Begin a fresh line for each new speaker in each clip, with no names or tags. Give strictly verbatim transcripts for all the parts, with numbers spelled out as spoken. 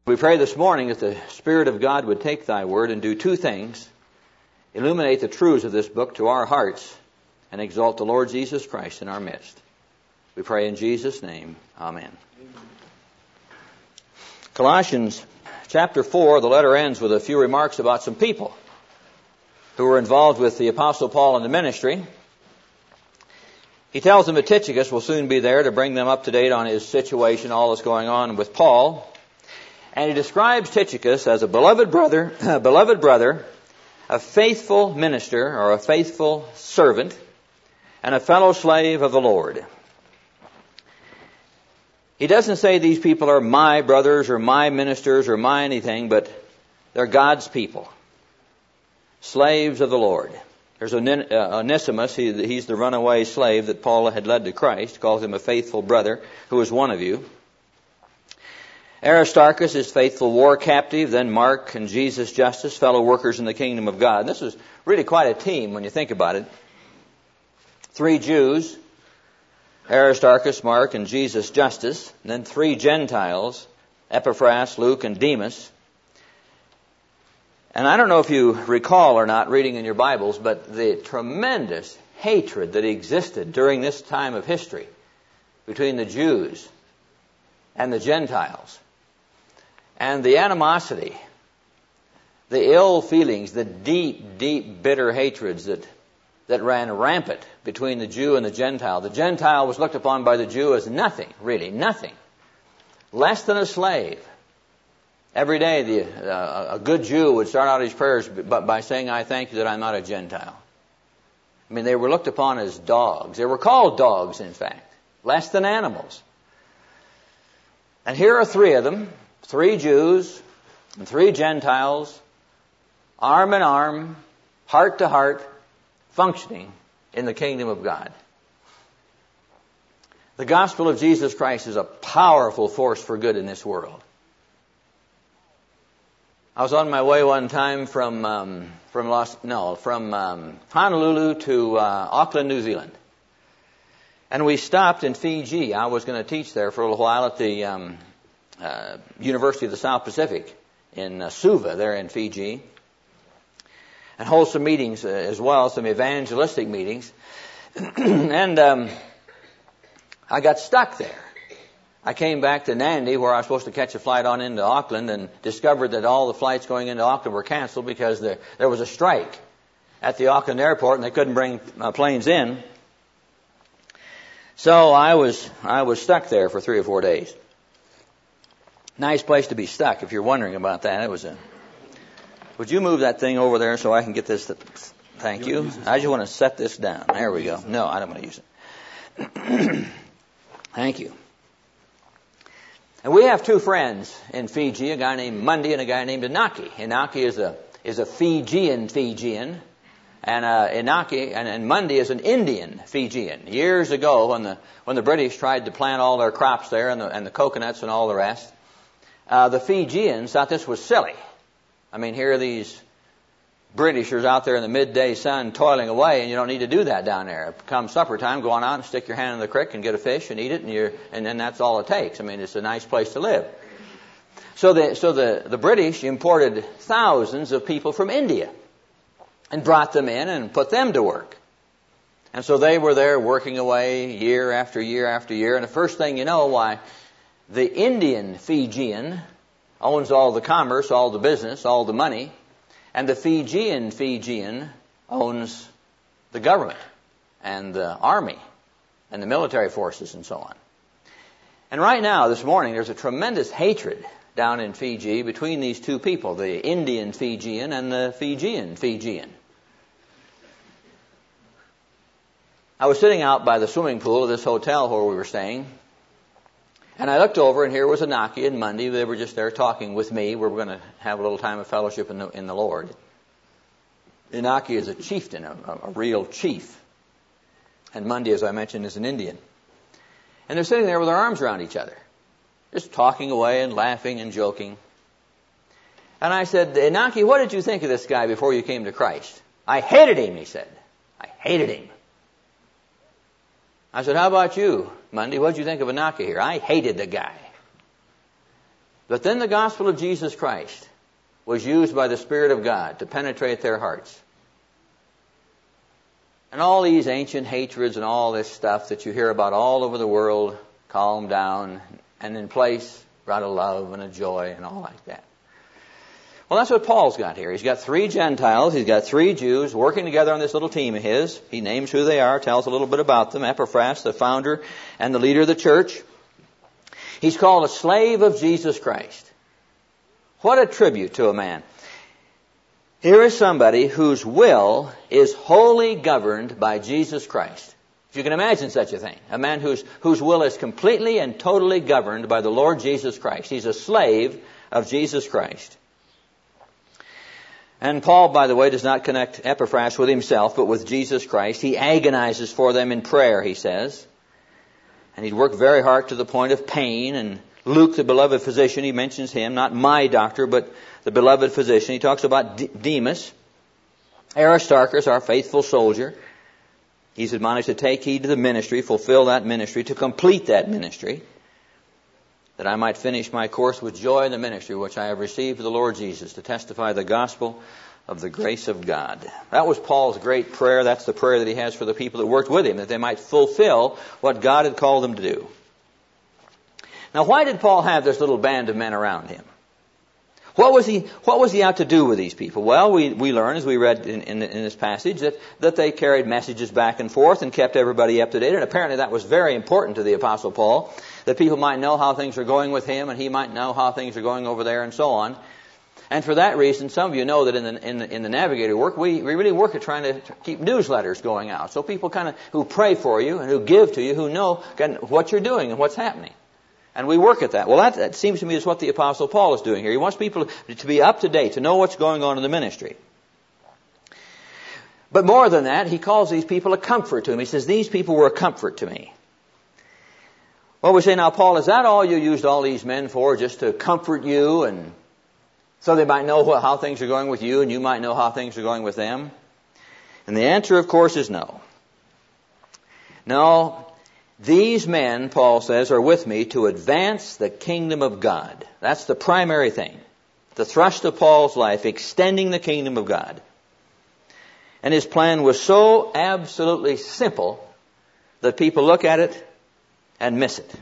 We pray this morning that the Spirit of God would take thy word and do two things: illuminate the truths of this book to our hearts and exalt the Lord Jesus Christ in our midst. We pray in Jesus' name. Amen. Amen. Colossians chapter four, the letter ends with a few remarks about some people who were involved with the Apostle Paul in the ministry. He tells them that Tychicus will soon be there to bring them up to date on his situation, all that's going on with Paul. And he describes Tychicus as a beloved brother, a beloved brother, a faithful minister or a faithful servant, and a fellow slave of the Lord. He doesn't say these people are my brothers or my ministers or my anything, but they're God's people, slaves of the Lord. There's Onesimus, he, he's the runaway slave that Paul had led to Christ, calls him a faithful brother who is one of you. Aristarchus is faithful war captive, then Mark and Jesus Justus, fellow workers in the kingdom of God. And this is really quite a team when you think about it. Three Jews, Aristarchus, Mark, and Jesus Justus, and then three Gentiles, Epaphras, Luke, and Demas. And I don't know if you recall or not reading in your Bibles, but the tremendous hatred that existed during this time of history between the Jews and the Gentiles. And the animosity, the ill feelings, the deep, deep, bitter hatreds that, that ran rampant between the Jew and the Gentile. The Gentile was looked upon by the Jew as nothing, really, nothing. Less than a slave. Every day the, uh, a good Jew would start out his prayers by, by saying, I thank you that I'm not a Gentile. I mean, they were looked upon as dogs. They were called dogs, in fact. Less than animals. And here are three of them, three Jews and three Gentiles, arm in arm, heart to heart, functioning in the kingdom of God. The gospel of Jesus Christ is a powerful force for good in this world. I was on my way one time from um, from Los no from um, Honolulu to uh, Auckland, New Zealand. And we stopped in Fiji. I was going to teach there for a little while at the um, uh, University of the South Pacific in uh, Suva, there in Fiji, and hold some meetings uh, as well, some evangelistic meetings. and um, I got stuck there. I came back to Nandi, where I was supposed to catch a flight on into Auckland, and discovered that all the flights going into Auckland were canceled because there, there was a strike at the Auckland airport, and they couldn't bring uh, planes in. So I was I was stuck there for three or four days. Nice place to be stuck, if you're wondering about that. It was a. Would you move that thing over there so I can get this? To, thank you. I just want to set this down. There we go. No, I don't want to use it. Thank you. And we have two friends in Fiji, a guy named Mundi and a guy named Inaki. Inaki is a is a Fijian Fijian. And uh, Inaki and, and Mundi is an Indian Fijian. Years ago, when the when the British tried to plant all their crops there and the, and the coconuts and all the rest, uh, the Fijians thought this was silly. I mean, here are these Britishers out there in the midday sun toiling away, and you don't need to do that down there. Come supper time, go on out and stick your hand in the creek and get a fish and eat it, and you're and then that's all it takes. I mean, it's a nice place to live. So the so the the British imported thousands of people from India and brought them in and put them to work. And so they were there working away year after year after year. And the first thing you know, why, the Indian Fijian owns all the commerce, all the business, all the money. And the Fijian Fijian owns the government and the army and the military forces and so on. And right now, this morning, there's a tremendous hatred down in Fiji between these two people, the Indian Fijian and the Fijian Fijian. I was sitting out by the swimming pool of this hotel where we were staying, and I looked over, and here was Inaki and Mundi. They were just there talking with me. We were going to have a little time of fellowship in the, in the Lord. Inaki is a chieftain, a, a real chief. And Mundi, as I mentioned, is an Indian. And they're sitting there with their arms around each other, just talking away and laughing and joking. And I said, Inaki, what did you think of this guy before you came to Christ? I hated him, he said. I hated him. I said, how about you, Mundi? What did you think of Inaki here? I hated the guy. But then the gospel of Jesus Christ was used by the Spirit of God to penetrate their hearts. And all these ancient hatreds and all this stuff that you hear about all over the world calmed down, and in place brought a love and a joy and all like that. Well, that's what Paul's got here. He's got three Gentiles, he's got three Jews working together on this little team of his. He names who they are, tells a little bit about them. Epaphras, the founder and the leader of the church. He's called a slave of Jesus Christ. What a tribute to a man. Here is somebody whose will is wholly governed by Jesus Christ. If you can imagine such a thing. A man whose, whose will is completely and totally governed by the Lord Jesus Christ. He's a slave of Jesus Christ. And Paul, by the way, does not connect Epaphras with himself, but with Jesus Christ. He agonizes for them in prayer, he says. And he'd worked very hard to the point of pain. And Luke, the beloved physician, he mentions him, not my doctor, but the beloved physician. He talks about D- Demas. Aristarchus, our faithful soldier. He's admonished to take heed to the ministry, fulfill that ministry, to complete that ministry, that I might finish my course with joy in the ministry which I have received of the Lord Jesus, to testify the gospel of the grace of God. That was Paul's great prayer. That's the prayer that he has for the people that worked with him, that they might fulfill what God had called them to do. Now, why did Paul have this little band of men around him? What was he, what was he out to do with these people? Well, we, we learn, as we read in, in, in this passage, that, that they carried messages back and forth and kept everybody up to date. And apparently that was very important to the Apostle Paul, that people might know how things are going with him and he might know how things are going over there and so on. And for that reason, some of you know that in the, in the, in the Navigator work, we, we really work at trying to keep newsletters going out. So people kind of, who pray for you and who give to you, who know what you're doing and what's happening. And we work at that. Well, that, that seems to me is what the Apostle Paul is doing here. He wants people to be up to date, to know what's going on in the ministry. But more than that, he calls these people a comfort to him. He says, these people were a comfort to me. Well, we say, now, Paul, is that all you used all these men for, just to comfort you and so they might know what, how things are going with you and you might know how things are going with them? And the answer, of course, is no. No. These men, Paul says, are with me to advance the kingdom of God. That's the primary thing. The thrust of Paul's life, extending the kingdom of God. And his plan was so absolutely simple that people look at it and miss it.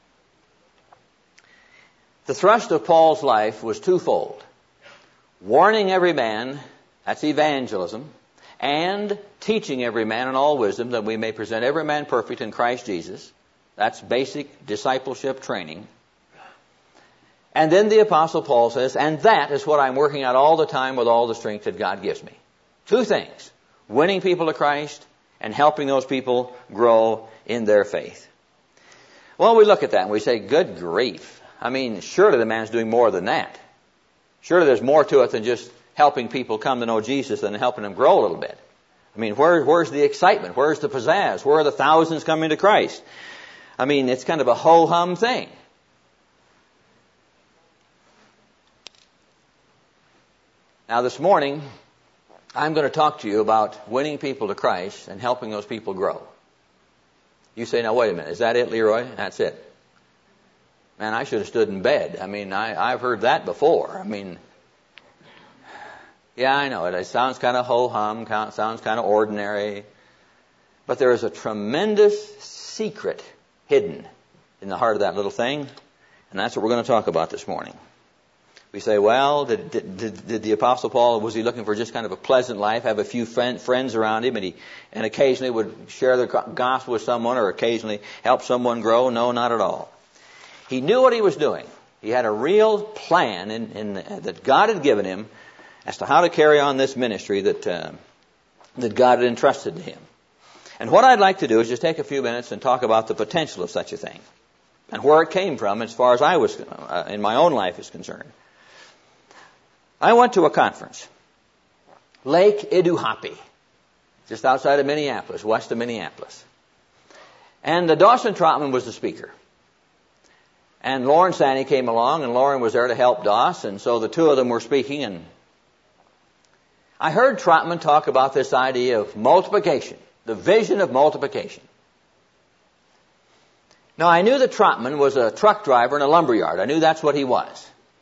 The thrust of Paul's life was twofold. Warning every man, that's evangelism, and teaching every man in all wisdom, that we may present every man perfect in Christ Jesus. That's basic discipleship training. And then the Apostle Paul says, and that is what I'm working at all the time with all the strength that God gives me. Two things. Winning people to Christ and helping those people grow in their faith. Well, we look at that and we say, good grief. I mean, surely the man's doing more than that. Surely there's more to it than just helping people come to know Jesus and helping them grow a little bit. I mean, where, where's the excitement? Where's the pizzazz? Where are the thousands coming to Christ? I mean, it's kind of a ho-hum thing. Now, this morning, I'm going to talk to you about winning people to Christ and helping those people grow. You say, now, wait a minute. Is that it, Leroy? That's it. Man, I should have stood in bed. I mean, I, I've heard that before. I mean, yeah, I know it. It sounds kind of ho-hum, sounds kind of ordinary. But there is a tremendous secret hidden in the heart of that little thing. And that's what we're going to talk about this morning. We say, well, did, did, did, did the Apostle Paul, was he looking for just kind of a pleasant life, have a few friend, friends around him, and he and occasionally would share the gospel with someone or occasionally help someone grow? No, not at all. He knew what he was doing. He had a real plan in, in, that God had given him as to how to carry on this ministry that uh, that God had entrusted to him. And what I'd like to do is just take a few minutes and talk about the potential of such a thing and where it came from as far as I was, uh, in my own life is concerned. I went to a conference, Lake Iduhapi, just outside of Minneapolis, west of Minneapolis. And uh, Dawson Trotman was the speaker. And Lauren Sanney came along, and Lauren was there to help Doss, and so the two of them were speaking, and I heard Trotman talk about this idea of multiplication, the vision of multiplication. Now, I knew that Trotman was a truck driver in a lumber yard. I knew that's what he was.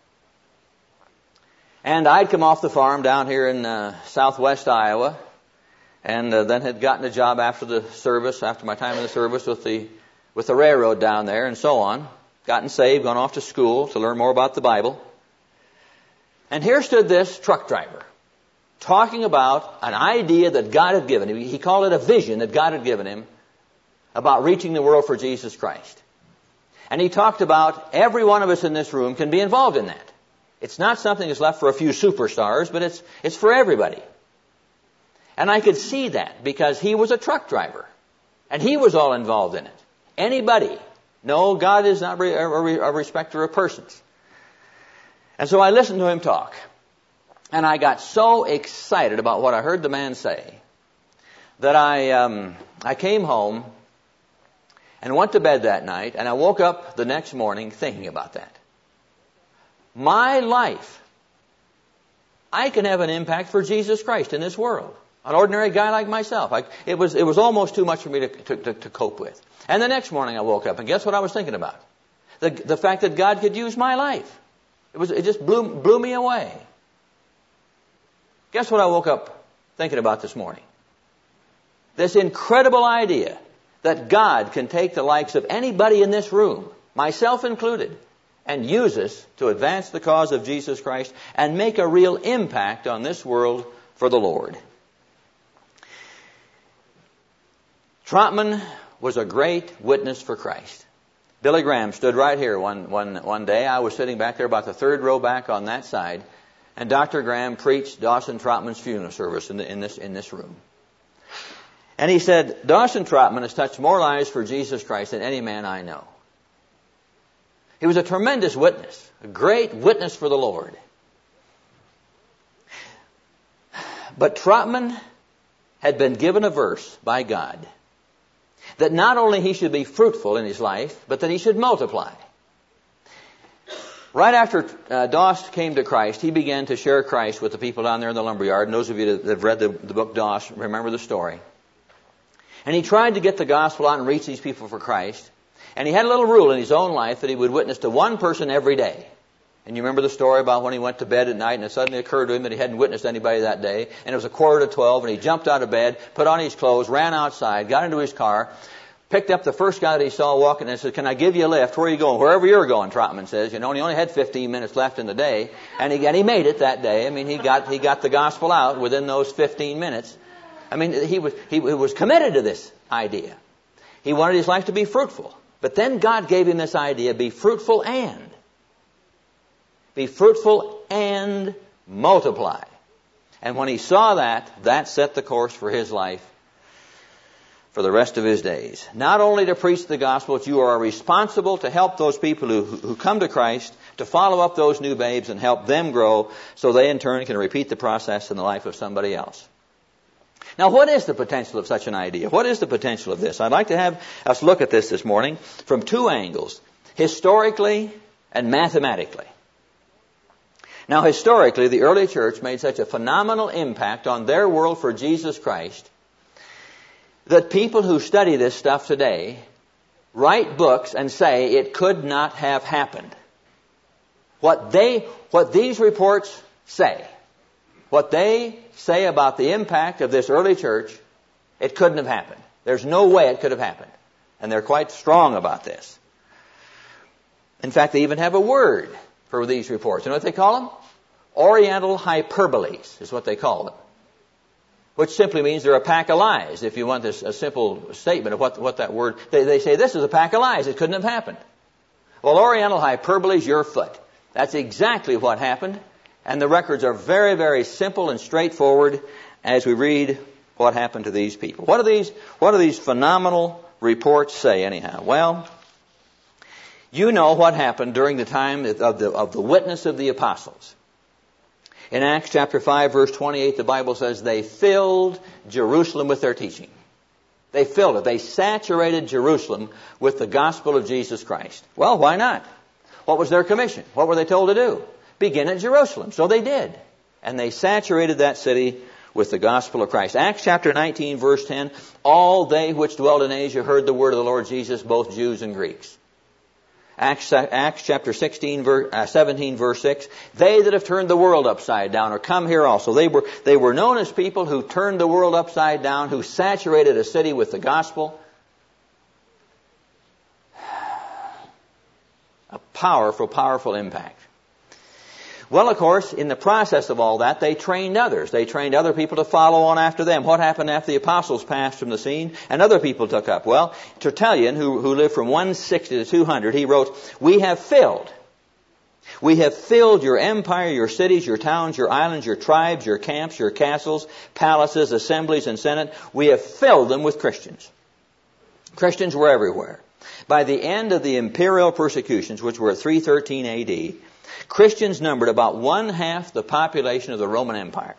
And I'd come off the farm down here in uh, southwest Iowa, and uh, then had gotten a job after the service, after my time in the service with the with the railroad down there and so on. Gotten saved, gone off to school to learn more about the Bible. And here stood this truck driver talking about an idea that God had given him. He called it a vision that God had given him about reaching the world for Jesus Christ. And he talked about every one of us in this room can be involved in that. It's not something that's left for a few superstars, but it's it's for everybody. And I could see that because he was a truck driver. And he was all involved in it. Anybody. No, God is not a respecter of persons. And so I listened to him talk. And I got so excited about what I heard the man say that I um, I came home and went to bed that night, and I woke up the next morning thinking about that. My life, I can have an impact for Jesus Christ in this world. An ordinary guy like myself. I, it was it was almost too much for me to, to, to, to cope with. And the next morning I woke up, and guess what I was thinking about? The, the fact that God could use my life. It was it just blew, blew me away. Guess what I woke up thinking about this morning? This incredible idea that God can take the likes of anybody in this room, myself included, and use us to advance the cause of Jesus Christ and make a real impact on this world for the Lord. Trotman was a great witness for Christ. Billy Graham stood right here one, one, one day. I was sitting back there about the third row back on that side, and Doctor Graham preached Dawson Trotman's funeral service in, the, in, this, in this room. And he said, Dawson Trotman has touched more lives for Jesus Christ than any man I know. He was a tremendous witness, a great witness for the Lord. But Trotman had been given a verse by God that not only he should be fruitful in his life, but that he should multiply. Right after uh, Doss came to Christ, he began to share Christ with the people down there in the lumberyard. And those of you that have read the, the book Doss remember the story. And he tried to get the gospel out and reach these people for Christ. And he had a little rule in his own life that he would witness to one person every day. And you remember the story about when he went to bed at night and it suddenly occurred to him that he hadn't witnessed anybody that day. And it was a quarter to twelve and he jumped out of bed, put on his clothes, ran outside, got into his car, picked up the first guy that he saw walking and said, can I give you a lift? Where are you going? Wherever you're going, Trotman says. You know, and he only had fifteen minutes left in the day. And he, and he made it that day. I mean, he got, he got the gospel out within those fifteen minutes. I mean, he was, he, he was committed to this idea. He wanted his life to be fruitful. But then God gave him this idea, be fruitful and. Be fruitful and multiply. And when he saw that, that set the course for his life for the rest of his days. Not only to preach the gospel, but you are responsible to help those people who, who come to Christ, to follow up those new babes and help them grow so they in turn can repeat the process in the life of somebody else. Now, what is the potential of such an idea? What is the potential of this? I'd like to have us look at this this morning from two angles, historically and mathematically. Now, historically, the early church made such a phenomenal impact on their world for Jesus Christ that people who study this stuff today write books and say it could not have happened. What they, what these reports say, what they say about the impact of this early church, it couldn't have happened. There's no way it could have happened. And they're quite strong about this. In fact, they even have a word for these reports. You know what they call them? Oriental hyperboles is what they call them. Which simply means they're a pack of lies. If you want this a simple statement of what, what that word, they, they say this is a pack of lies. It couldn't have happened. Well, Oriental hyperbole is your foot. That's exactly what happened. And the records are very, very simple and straightforward as we read what happened to these people. What do these, what do these phenomenal reports say anyhow? Well, you know what happened during the time of the, of the witness of the apostles. In Acts chapter five, verse twenty-eight, the Bible says they filled Jerusalem with their teaching. They filled it. They saturated Jerusalem with the gospel of Jesus Christ. Well, why not? What was their commission? What were they told to do? Begin at Jerusalem. So they did. And they saturated that city with the gospel of Christ. Acts chapter nineteen, verse ten, all they which dwelled in Asia heard the word of the Lord Jesus, both Jews and Greeks. Acts, Acts chapter sixteen, verse, uh, seventeen, verse six. They that have turned the world upside down are come here also. They were, they were known as people who turned the world upside down, who saturated a city with the gospel. A powerful, powerful impact. Well, of course, in the process of all that, they trained others. They trained other people to follow on after them. What happened after the apostles passed from the scene and other people took up? Well, Tertullian, who, who lived from one sixty to two hundred, he wrote, "We have filled. We have filled your empire, your cities, your towns, your islands, your tribes, your camps, your castles, palaces, assemblies, and senate. We have filled them with Christians." Christians were everywhere. By the end of the imperial persecutions, which were at three thirteen A D, Christians numbered about one half the population of the Roman Empire.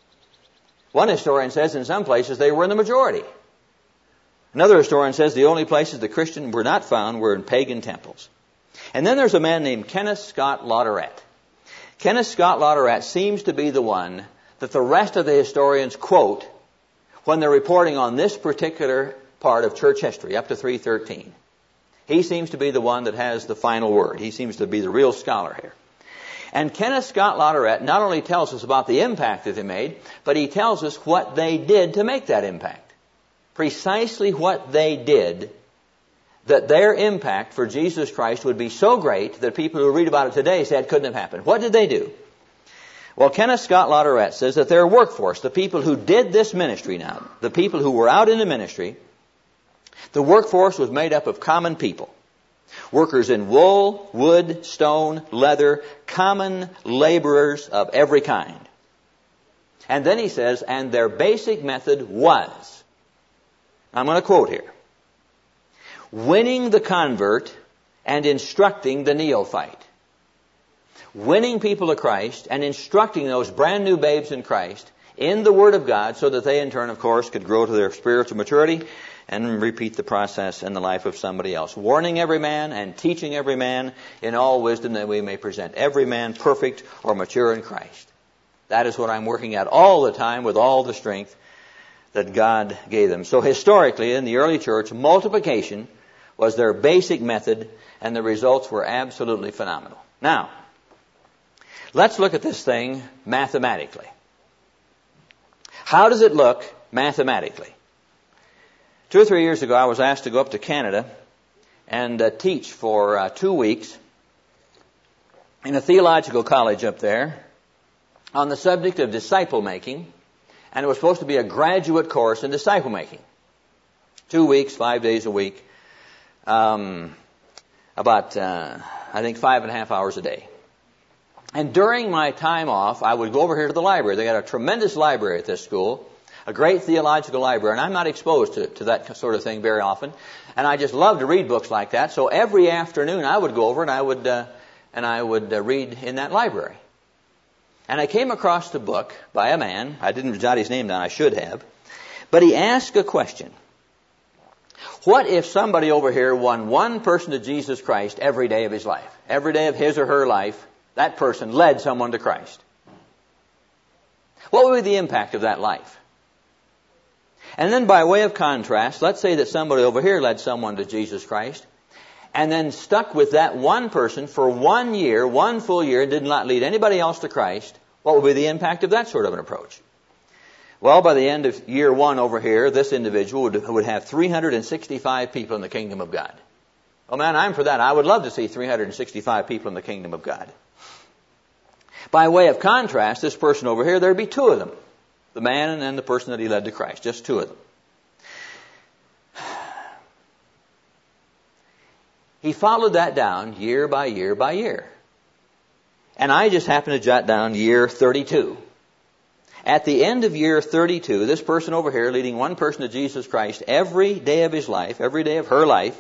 One historian says in some places they were in the majority. Another historian says the only places the Christians were not found were in pagan temples. And then there's a man named Kenneth Scott Latourette. Kenneth Scott Latourette seems to be the one that the rest of the historians quote when they're reporting on this particular part of church history, up to three thirteen. He seems to be the one that has the final word. He seems to be the real scholar here. And Kenneth Scott Latourette not only tells us about the impact that they made, but he tells us what they did to make that impact. Precisely what they did, that their impact for Jesus Christ would be so great that people who read about it today say it couldn't have happened. What did they do? Well, Kenneth Scott Latourette says that their workforce, the people who did this ministry now, the people who were out in the ministry, the workforce was made up of common people. Workers in wool, wood, stone, leather, common laborers of every kind. And then he says, and their basic method was, I'm going to quote here, winning the convert and instructing the neophyte. Winning people to Christ and instructing those brand new babes in Christ in the Word of God so that they in turn, of course, could grow to their spiritual maturity and repeat the process in the life of somebody else. Warning every man and teaching every man in all wisdom that we may present every man perfect or mature in Christ. That is what I'm working at all the time with all the strength that God gave them. So historically, in the early church, multiplication was their basic method and the results were absolutely phenomenal. Now, let's look at this thing mathematically. How does it look mathematically? Two or three years ago, I was asked to go up to Canada and uh, teach for uh, two weeks in a theological college up there on the subject of disciple making, and it was supposed to be a graduate course in disciple making. Two weeks, five days a week, um, about uh, I think five and a half hours a day. And during my time off, I would go over here to the library. They got a tremendous library at this school. A great theological library, and I'm not exposed to, to that sort of thing very often. And I just love to read books like that. So every afternoon I would go over and I would uh, and I would uh, read in that library. And I came across the book by a man. I didn't jot his name down. I should have. But he asked a question. What if somebody over here won one person to Jesus Christ every day of his life? Every day of his or her life, that person led someone to Christ. What would be the impact of that life? And then by way of contrast, let's say that somebody over here led someone to Jesus Christ and then stuck with that one person for one year, one full year, and did not lead anybody else to Christ. What would be the impact of that sort of an approach? Well, by the end of year one over here, this individual would, would have three hundred sixty-five people in the kingdom of God. Oh man, I'm for that. I would love to see three hundred sixty-five people in the kingdom of God. By way of contrast, this person over here, there'd be two of them. The man and then the person that he led to Christ. Just two of them. He followed that down year by year by year. And I just happened to jot down year thirty-two. At the end of year thirty-two, this person over here leading one person to Jesus Christ every day of his life, every day of her life,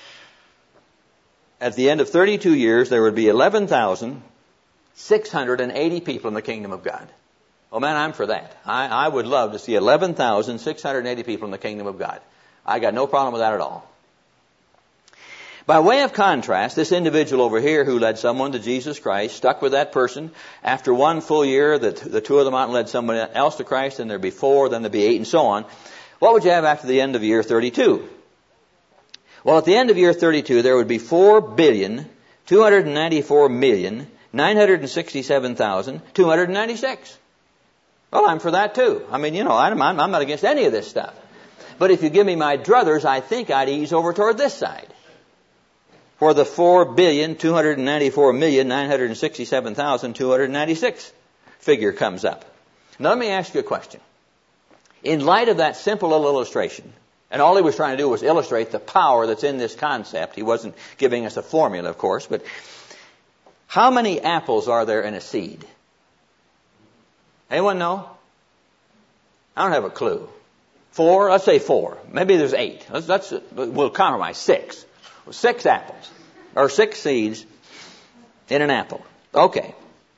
at the end of thirty-two years, there would be eleven thousand six hundred eighty people in the kingdom of God. Oh man, I'm for that. I, I would love to see eleven thousand six hundred eighty people in the kingdom of God. I got no problem with that at all. By way of contrast, this individual over here who led someone to Jesus Christ, stuck with that person. After one full year, the, the two of them out and led somebody else to Christ, and there'd be four, then there'd be eight, and so on. What would you have after the end of year thirty-two? Well, at the end of year thirty-two, there would be four billion, two hundred ninety-four million, nine hundred sixty-seven thousand, two hundred ninety-six. Well, I'm for that too. I mean, you know, I'm, I'm not against any of this stuff. But if you give me my druthers, I think I'd ease over toward this side. For the four billion, two hundred ninety-four million, nine hundred sixty-seven thousand, two hundred ninety-six figure comes up. Now let me ask you a question. In light of that simple little illustration, and all he was trying to do was illustrate the power that's in this concept. He wasn't giving us a formula, of course, but how many apples are there in a seed? Anyone know? I don't have a clue. Four? Let's say four. Maybe there's eight. Let's, let's, we'll compromise. Six. Six apples. Or six seeds in an apple. Okay.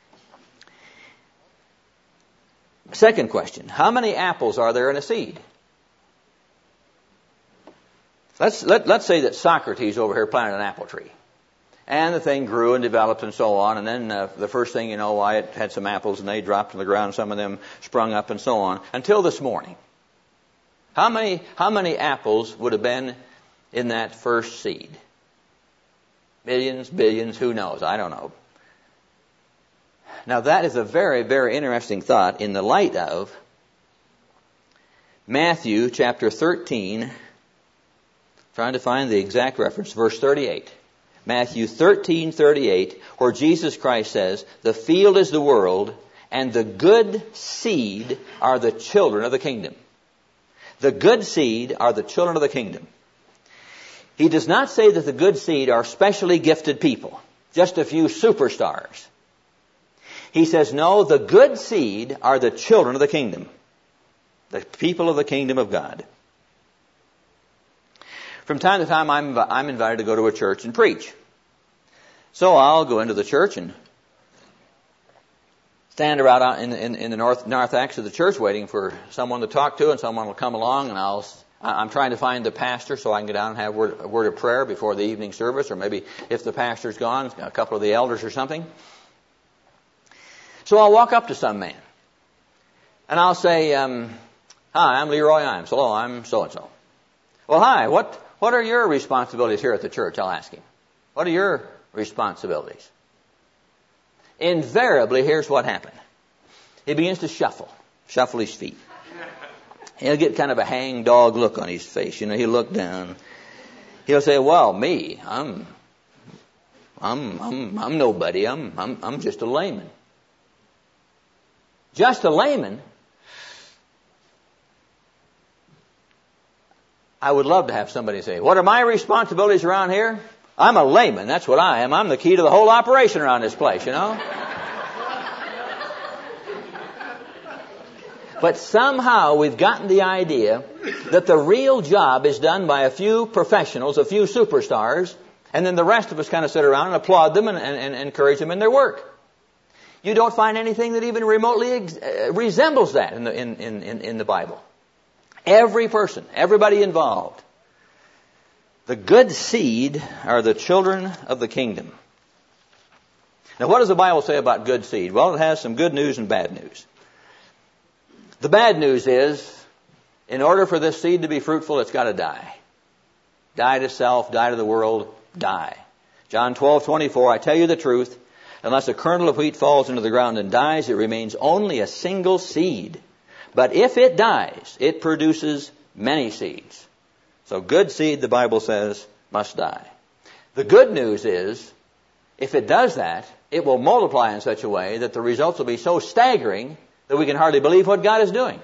Second question. How many apples are there in a seed? Let's, let, let's say that Socrates over here planted an apple tree. And the thing grew and developed and so on. And then uh, the first thing you know, why it had some apples and they dropped to the ground. Some of them sprung up and so on. Until this morning. How many, how many apples would have been in that first seed? Millions, billions, who knows? I don't know. Now that is a very, very interesting thought in the light of Matthew chapter thirteen. Trying to find the exact reference, verse thirty-eight. Matthew thirteen thirty-eight, where Jesus Christ says, "The field is the world, and the good seed are the children of the kingdom." The good seed are the children of the kingdom. He does not say that the good seed are specially gifted people, just a few superstars. He says, no, the good seed are the children of the kingdom, the people of the kingdom of God. From time to time, I'm, I'm invited to go to a church and preach. So I'll go into the church and stand around out in, in, in the north, narthex of the church waiting for someone to talk to, and someone will come along, and I'll, I'm trying to find the pastor so I can get down and have a word, a word of prayer before the evening service, or maybe if the pastor's gone, a couple of the elders or something. So I'll walk up to some man, and I'll say, um, "Hi, I'm Leroy Imes. Hello, I'm so-and-so." "Well, hi, what, what are your responsibilities here at the church?" I'll ask him. "What are your responsibilities?" Invariably, here's what happened. He begins to shuffle, shuffle his feet. He'll get kind of a hang-dog look on his face. You know, he'll look down. He'll say, "Well, me, I'm, I'm, I'm, I'm nobody. I'm, I'm, I'm just a layman." Just a layman? I would love to have somebody say, "What are my responsibilities around here? I'm a layman. That's what I am. I'm the key to the whole operation around this place, you know." But somehow we've gotten the idea that the real job is done by a few professionals, a few superstars, and then the rest of us kind of sit around and applaud them and, and, and encourage them in their work. You don't find anything that even remotely ex- uh, resembles that in the, in, in, in the Bible. Every person, everybody involved. The good seed are the children of the kingdom. Now, what does the Bible say about good seed? Well, it has some good news and bad news. The bad news is, in order for this seed to be fruitful, it's got to die. Die to self, die to the world, die. John twelve twenty-four, "I tell you the truth, unless a kernel of wheat falls into the ground and dies, it remains only a single seed. But if it dies, it produces many seeds." So good seed, the Bible says, must die. The good news is, if it does that, it will multiply in such a way that the results will be so staggering that we can hardly believe what God is doing.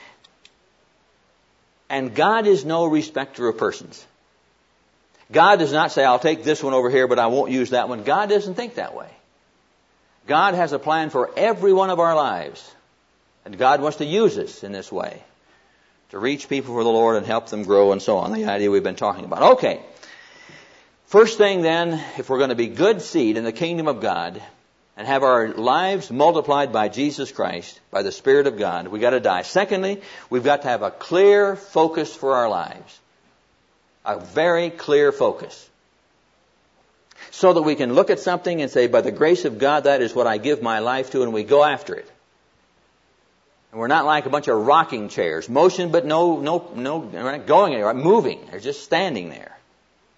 And God is no respecter of persons. God does not say, "I'll take this one over here, but I won't use that one." God doesn't think that way. God has a plan for every one of our lives. And God wants to use us in this way, to reach people for the Lord and help them grow and so on. The idea we've been talking about. Okay. First thing then, if we're going to be good seed in the kingdom of God and have our lives multiplied by Jesus Christ, by the Spirit of God, we've got to die. Secondly, we've got to have a clear focus for our lives. A very clear focus. So that we can look at something and say, by the grace of God, that is what I give my life to, and we go after it. And we're not like a bunch of rocking chairs. Motion, but no, no, no, we're not going anywhere, moving. They're just standing there.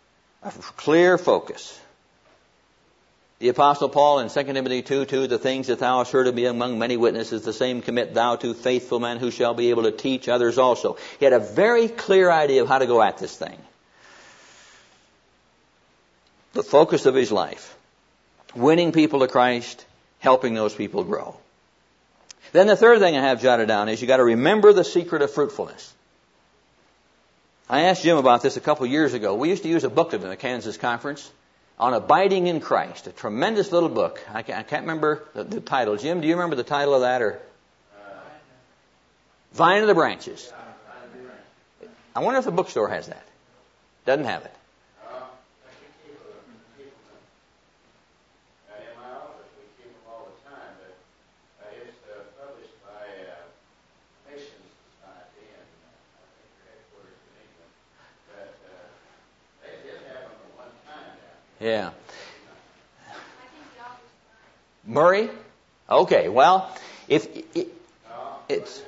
A clear focus. The Apostle Paul in Second Timothy two two, the things that thou hast heard of me among many witnesses, the same commit thou to faithful men who shall be able to teach others also. He had a very clear idea of how to go at this thing. The focus of his life. Winning people to Christ, helping those people grow. Then the third thing I have jotted down is you got to remember the secret of fruitfulness. I asked Jim about this a couple years ago. We used to use a booklet in the Kansas conference on abiding in Christ, a tremendous little book. I can't, I can't remember the, the title. Jim, do you remember the title of that? Or Vine of the Branches. I wonder if the bookstore has that. Doesn't have it. Yeah. Murray? Okay, well, if it, it's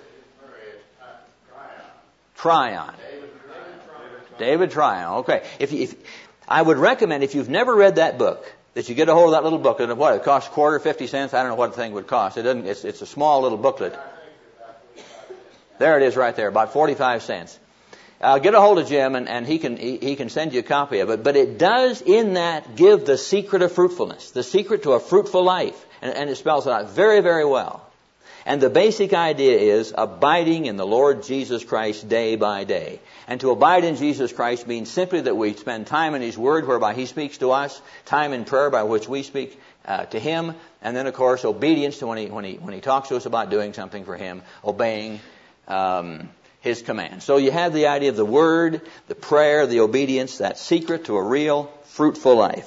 Tryon. David Tryon. Okay. If, if I would recommend, if you've never read that book, that you get a hold of that little booklet. And what it costs, a quarter, fifty cents. I don't know what the thing would cost. It doesn't. It's, it's a small little booklet. There it is, right there, about forty-five cents. Uh, get a hold of Jim, and, and he can he, he can send you a copy of it. But it does, in that, give the secret of fruitfulness, the secret to a fruitful life, and, and it spells it out very, very well. And the basic idea is abiding in the Lord Jesus Christ day by day. And to abide in Jesus Christ means simply that we spend time in His Word, whereby He speaks to us, time in prayer by which we speak uh, to Him, and then, of course, obedience to when He when He when He talks to us about doing something for Him, obeying Um, His command. So you have the idea of the Word, the prayer, the obedience, that secret to a real, fruitful life.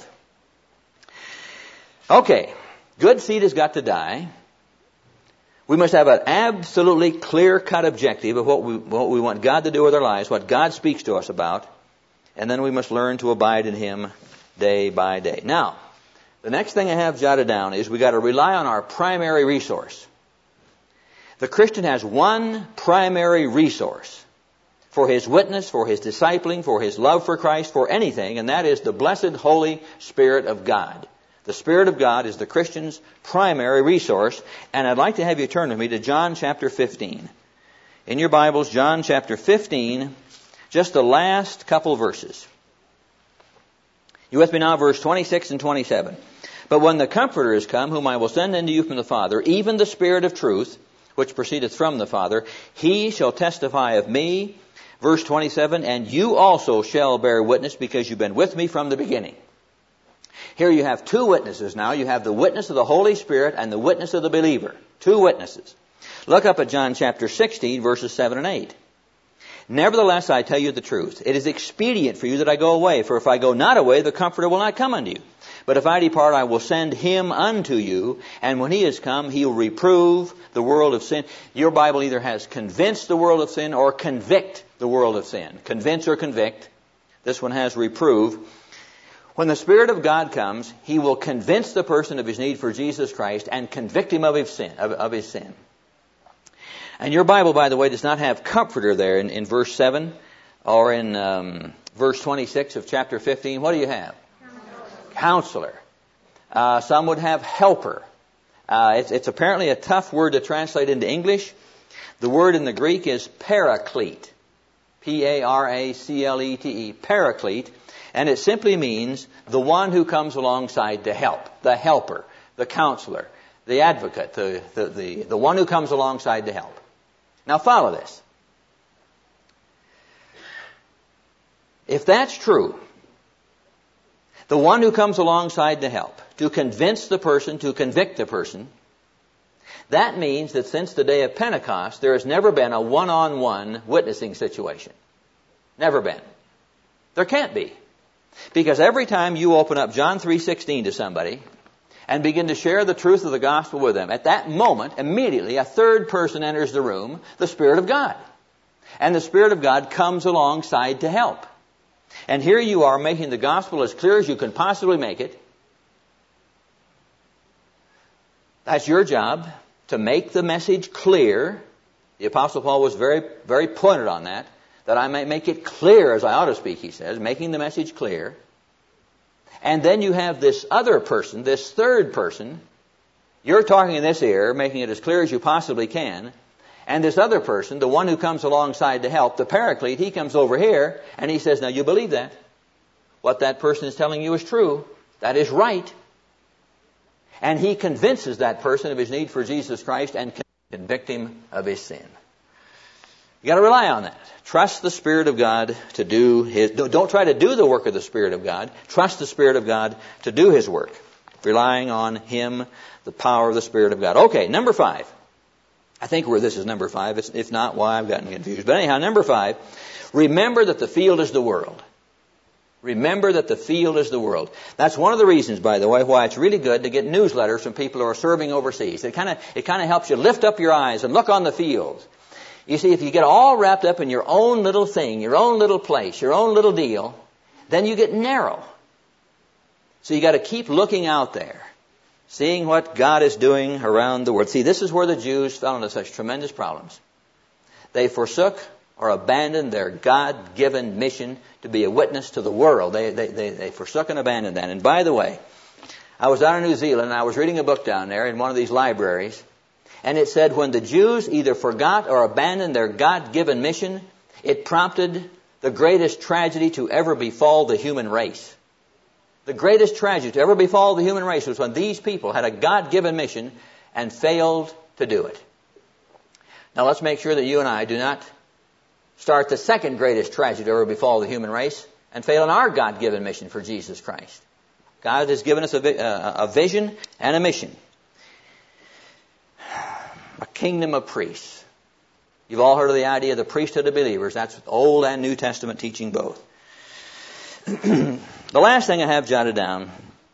Okay, good seed has got to die. We must have an absolutely clear-cut objective of what we, what we want God to do with our lives, what God speaks to us about, and then we must learn to abide in Him day by day. Now, the next thing I have jotted down is we got to rely on our primary resource. The Christian has one primary resource for his witness, for his discipling, for his love for Christ, for anything, and that is the blessed Holy Spirit of God. The Spirit of God is the Christian's primary resource, and I'd like to have you turn with me to John chapter fifteen. In your Bibles, John chapter fifteen, just the last couple verses. You with me now, verse twenty-six and twenty-seven. But when the Comforter is come, whom I will send unto you from the Father, even the Spirit of truth, which proceedeth from the Father, He shall testify of me. Verse twenty-seven, and you also shall bear witness, because you've been with me from the beginning. Here you have two witnesses now. You have the witness of the Holy Spirit and the witness of the believer. Two witnesses. Look up at John chapter sixteen, verses seven and eight. Nevertheless, I tell you the truth. It is expedient for you that I go away, for if I go not away, the Comforter will not come unto you. But if I depart, I will send Him unto you, and when He is come, He will reprove the world of sin. Your Bible either has convince the world of sin or convict the world of sin. Convince or convict. This one has reprove. When the Spirit of God comes, He will convince the person of his need for Jesus Christ and convict him of his sin. Of, of his sin. And your Bible, by the way, does not have Comforter there in, in verse seven or in um, verse twenty-six of chapter fifteen. What do you have? Counselor. Uh, some would have helper. Uh, it's, it's apparently a tough word to translate into English. The word in the Greek is paraclete. P A R A C L E T E. Paraclete. And it simply means the one who comes alongside to help. The helper. The counselor. The advocate. The, the, the, the one who comes alongside to help. Now follow this. If that's true, the one who comes alongside to help, to convince the person, to convict the person, that means that since the day of Pentecost, there has never been a one-on-one witnessing situation. Never been. There can't be. Because every time you open up John three sixteen to somebody and begin to share the truth of the gospel with them, at that moment, immediately, a third person enters the room, the Spirit of God. And the Spirit of God comes alongside to help. And here you are making the gospel as clear as you can possibly make it. That's your job, to make the message clear. The Apostle Paul was very, very pointed on that, that I may make it clear as I ought to speak, he says, making the message clear. And then you have this other person, this third person. You're talking in this ear, making it as clear as you possibly can. And this other person, the one who comes alongside to help, the paraclete, he comes over here and he says, now you believe that. What that person is telling you is true. That is right. And he convinces that person of his need for Jesus Christ and can convict him of his sin. You got to rely on that. Trust the Spirit of God to do His... Don't try to do the work of the Spirit of God. Trust the Spirit of God to do His work. Relying on Him, the power of the Spirit of God. Okay, number five. I think where this is number five. It's, if not, why I've gotten confused. But anyhow, number five. Remember that the field is the world. Remember that the field is the world. That's one of the reasons, by the way, why it's really good to get newsletters from people who are serving overseas. It kind of it kind of helps you lift up your eyes and look on the field. You see, if you get all wrapped up in your own little thing, your own little place, your own little deal, then you get narrow. So you got to keep looking out there, seeing what God is doing around the world. See, this is where the Jews fell into such tremendous problems. They forsook or abandoned their God-given mission to be a witness to the world. They, they, they, they forsook and abandoned that. And by the way, I was down in New Zealand and I was reading a book down there in one of these libraries. And it said when the Jews either forgot or abandoned their God-given mission, it prompted the greatest tragedy to ever befall the human race. The greatest tragedy to ever befall the human race was when these people had a God-given mission and failed to do it. Now let's make sure that you and I do not start the second greatest tragedy to ever befall the human race and fail in our God-given mission for Jesus Christ. God has given us a, a, a vision and a mission. A kingdom of priests. You've all heard of the idea of the priesthood of believers. That's Old and New Testament teaching both. The last thing I have jotted down,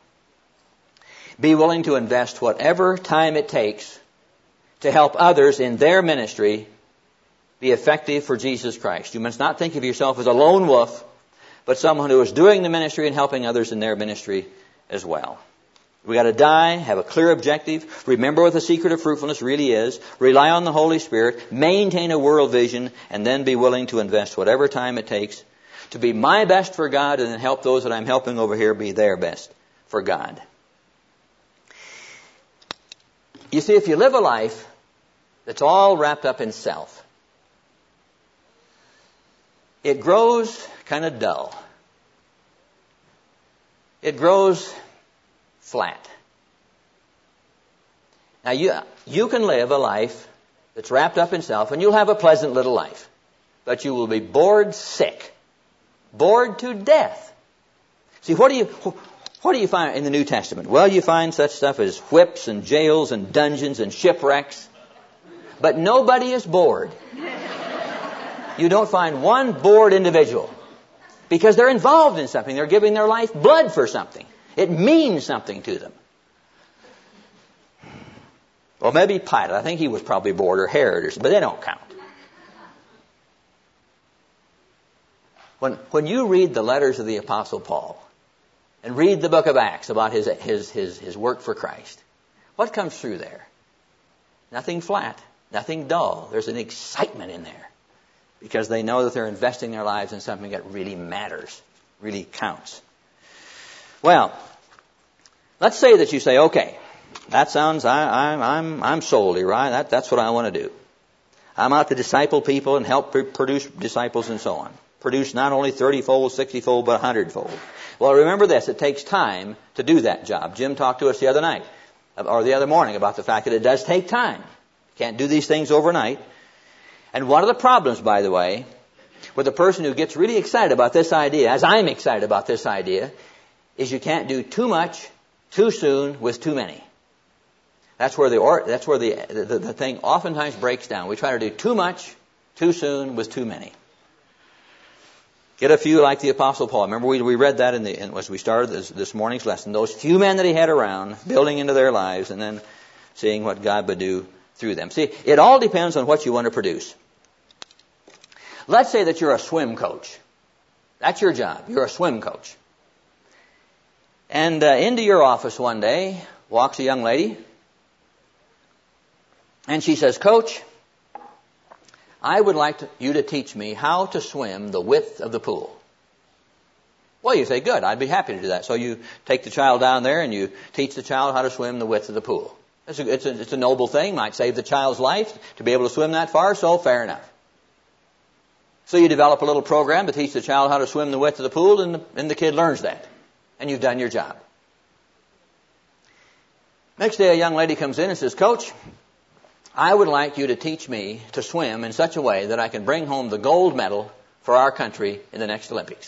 be willing to invest whatever time it takes to help others in their ministry be effective for Jesus Christ. You must not think of yourself as a lone wolf, but someone who is doing the ministry and helping others in their ministry as well. We got to die, have a clear objective, remember what the secret of fruitfulness really is, rely on the Holy Spirit, maintain a world vision, and then be willing to invest whatever time it takes to be my best for God and then help those that I'm helping over here be their best for God. You see, if you live a life that's all wrapped up in self, it grows kind of dull. It grows flat. Now, you, you can live a life that's wrapped up in self, and you'll have a pleasant little life. But you will be bored sick. Bored to death. See, what do you, what do you find in the New Testament? Well, you find such stuff as whips and jails and dungeons and shipwrecks. But nobody is bored. You don't find one bored individual. Because they're involved in something. They're giving their life blood for something. It means something to them. Well, maybe Pilate. I think he was probably bored, or Herod, or something, but they don't count. When, when you read the letters of the Apostle Paul and read the book of Acts about his, his, his, his work for Christ, what comes through there? Nothing flat, nothing dull. There's an excitement in there because they know that they're investing their lives in something that really matters, really counts. Well, let's say that you say, okay, that sounds, I, I, I'm, I'm sold, right? That, that's what I want to do. I'm out to disciple people and help produce disciples and so on. Produce not only thirty-fold, sixty-fold, but one hundred-fold. Well, remember this, it takes time to do that job. Jim talked to us the other night, or the other morning, about the fact that it does take time. You can't do these things overnight. And one of the problems, by the way, with a person who gets really excited about this idea, as I'm excited about this idea, is you can't do too much, too soon, with too many. That's where the or, that's where the, the the thing oftentimes breaks down. We try to do too much, too soon, with too many. Get a few like the Apostle Paul. Remember we we read that in the in, as we started this, this morning's lesson. Those few men that he had around, building into their lives, and then seeing what God would do through them. See, it all depends on what you want to produce. Let's say that you're a swim coach. That's your job. You're a swim coach. And uh, into your office one day walks a young lady, and she says, Coach, I would like to, you to teach me how to swim the width of the pool. Well, you say, good, I'd be happy to do that. So you take the child down there and you teach the child how to swim the width of the pool. It's a, it's a, it's a noble thing, might save the child's life to be able to swim that far, so fair enough. So you develop a little program to teach the child how to swim the width of the pool, and the, and the kid learns that. And you've done your job. Next day, a young lady comes in and says, Coach, I would like you to teach me to swim in such a way that I can bring home the gold medal for our country in the next Olympics.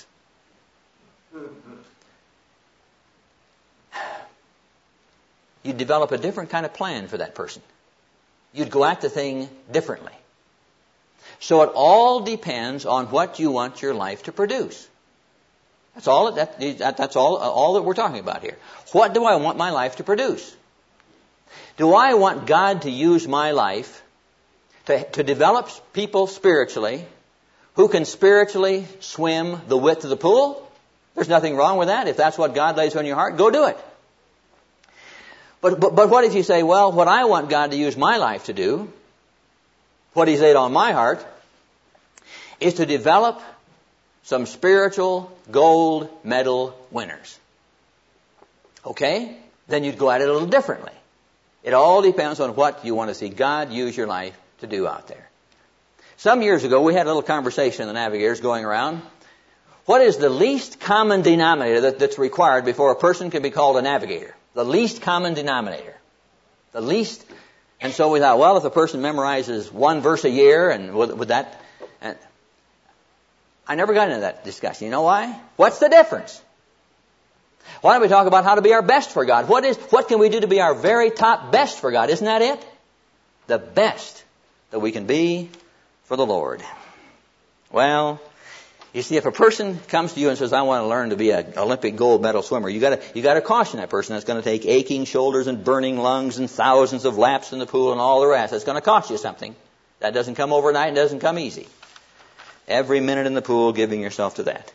You'd develop a different kind of plan for that person. You'd go at the thing differently. So it all depends on what you want your life to produce. That's all. That, that's all. All that we're talking about here. What do I want my life to produce? Do I want God to use my life to, to develop people spiritually who can spiritually swim the width of the pool? There's nothing wrong with that. If that's what God lays on your heart, go do it. But, but, but what if you say, well, what I want God to use my life to do, what He's laid on my heart, is to develop some spiritual gold medal winners. Okay? Then you'd go at it a little differently. It all depends on what you want to see God use your life to do out there. Some years ago, we had a little conversation in the Navigators going around. What is the least common denominator that, that's required before a person can be called a navigator? The least common denominator. The least. And so we thought, well, if a person memorizes one verse a year, and would, would that... And I never got into that discussion. You know why? What's the difference? Why don't we talk about how to be our best for God? What is, what can we do to be our very top best for God? Isn't that it? The best that we can be for the Lord. Well, you see, if a person comes to you and says, I want to learn to be an Olympic gold medal swimmer, you gotta, you gotta caution that person. That's going to take aching shoulders and burning lungs and thousands of laps in the pool and all the rest. It's going to cost you something. That doesn't come overnight and doesn't come easy. Every minute in the pool, giving yourself to that.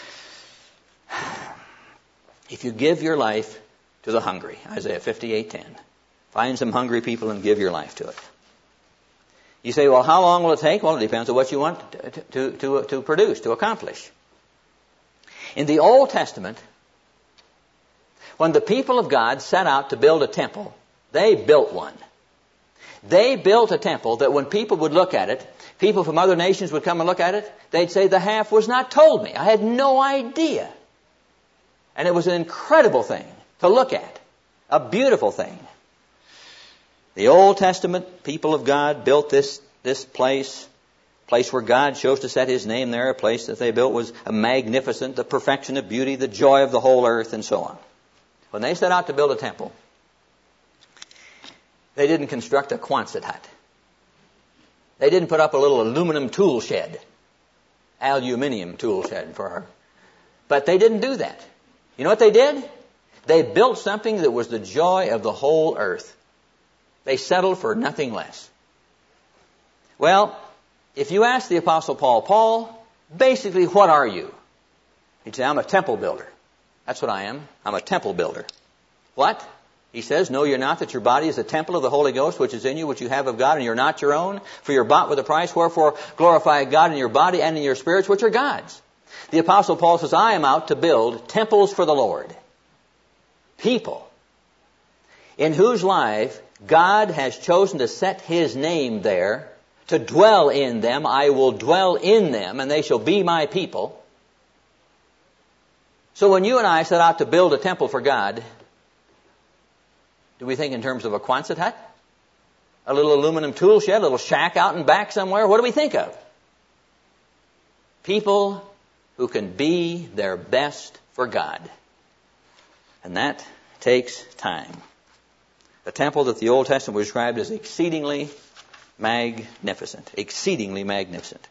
If you give your life to the hungry, Isaiah fifty-eight ten, find some hungry people and give your life to it. You say, well, how long will it take? Well, it depends on what you want to, to, to, to produce, to accomplish. In the Old Testament, when the people of God set out to build a temple, they built one. They built a temple that when people would look at it, people from other nations would come and look at it, they'd say, the half was not told me. I had no idea. And it was an incredible thing to look at. A beautiful thing. The Old Testament people of God built this, this place, place where God chose to set His name there. A place that they built was a magnificent, the perfection of beauty, the joy of the whole earth, and so on. When they set out to build a temple, they didn't construct a Quonset hut. They didn't put up a little aluminum tool shed, aluminium tool shed for her. But they didn't do that. You know what they did? They built something that was the joy of the whole earth. They settled for nothing less. Well, if you ask the Apostle Paul, Paul, basically what are you? He'd say, I'm a temple builder. That's what I am. I'm a temple builder. What? He says, no, you're not, that your body is a temple of the Holy Ghost, which is in you, which you have of God, and you're not your own, for you're bought with a price, wherefore glorify God in your body and in your spirits, which are God's. The Apostle Paul says, I am out to build temples for the Lord. People in whose life God has chosen to set His name there, to dwell in them. I will dwell in them, and they shall be my people. So when you and I set out to build a temple for God, do we think in terms of a Quonset hut? A little aluminum tool shed, a little shack out and back somewhere? What do we think of? People who can be their best for God. And that takes time. The temple that the Old Testament was described as exceedingly magnificent. Exceedingly magnificent.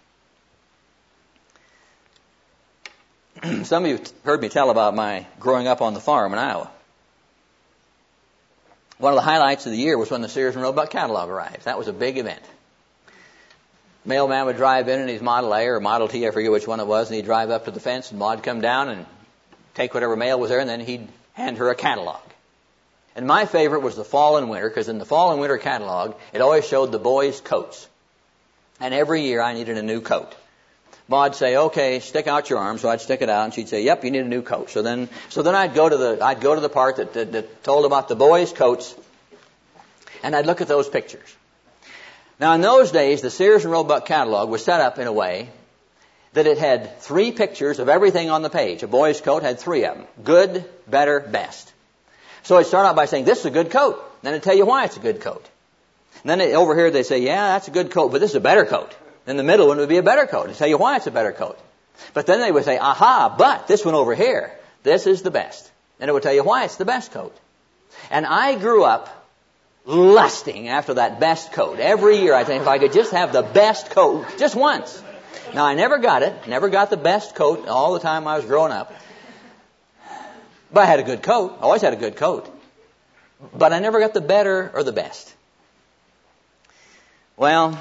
Some of you heard me tell about my growing up on the farm in Iowa. One of the highlights of the year was when the Sears and Roebuck catalog arrived. That was a big event. Mailman would drive in in his Model A or Model T, I forget which one it was, and he'd drive up to the fence, and Ma'd come down and take whatever mail was there, and then he'd hand her a catalog. And my favorite was the fall and winter, because in the fall and winter catalog, it always showed the boys' coats. And every year I needed a new coat. Ma'd say, okay, stick out your arm. So I'd stick it out, and she'd say, yep, you need a new coat. So then, so then I'd go to the, I'd go to the part that, that, that told about the boys' coats, and I'd look at those pictures. Now in those days, the Sears and Roebuck catalog was set up in a way that it had three pictures of everything on the page. A boy's coat had three of them. Good, better, best. So I'd start out by saying, this is a good coat. Then I'd tell you why it's a good coat. And then it, over here they'd say, yeah, that's a good coat, but this is a better coat. Then the middle one would be a better coat. I'd tell you why it's a better coat. But then they would say, aha, but this one over here, this is the best. And it would tell you why it's the best coat. And I grew up lusting after that best coat. Every year I think, if I could just have the best coat, just once. Now I never got it, never got the best coat all the time I was growing up. But I had a good coat, always had a good coat. But I never got the better or the best. Well,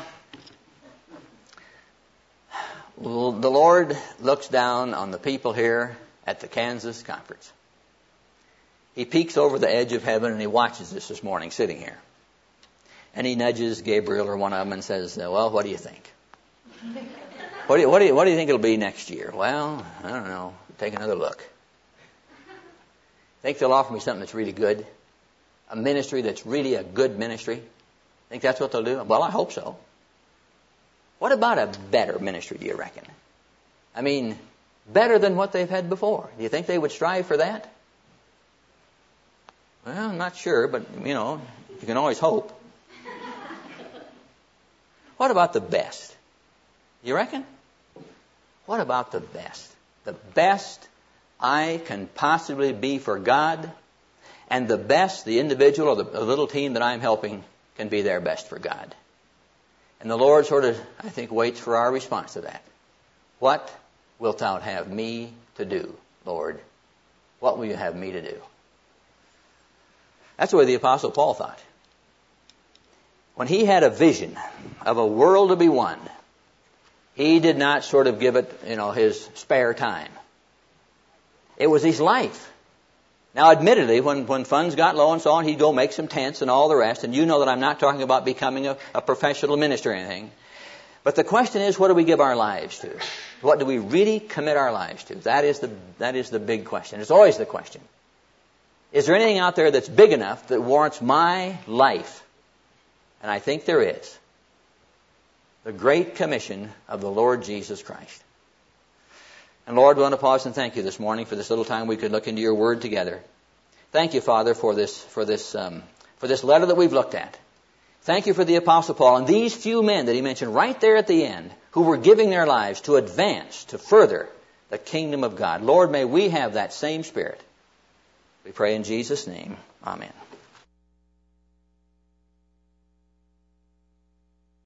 the Lord looks down on the people here at the Kansas conference. He peeks over the edge of heaven and he watches us this morning sitting here. And he nudges Gabriel or one of them and says, well, what do you think? What do you, what do you, what do you think it'll be next year? Well, I don't know. Take another look. Think they'll offer me something that's really good? A ministry that's really a good ministry? Think that's what they'll do? Well, I hope so. What about a better ministry, do you reckon? I mean, better than what they've had before. Do you think they would strive for that? Well, I'm not sure, but, you know, you can always hope. What about the best? You reckon? What about the best? The best I can possibly be for God, and the best the individual or the, the little team that I'm helping can be their best for God. And the Lord sort of, I think, waits for our response to that. What wilt thou have me to do, Lord? What will you have me to do? That's the way the Apostle Paul thought. When he had a vision of a world to be won, he did not sort of give it, you know, his spare time. It was his life. Now, admittedly, when, when funds got low and so on, he'd go make some tents and all the rest. And you know that I'm not talking about becoming a, a professional minister or anything. But the question is, what do we give our lives to? What do we really commit our lives to? That is the, that is the big question. It's always the question. Is there anything out there that's big enough that warrants my life? And I think there is. The Great Commission of the Lord Jesus Christ. And Lord, we want to pause and thank you this morning for this little time we could look into your word together. Thank you, Father, for this, for this, um, for this letter that we've looked at. Thank you for the Apostle Paul and these few men that he mentioned right there at the end who were giving their lives to advance, to further the kingdom of God. Lord, may we have that same spirit. We pray in Jesus' name. Amen.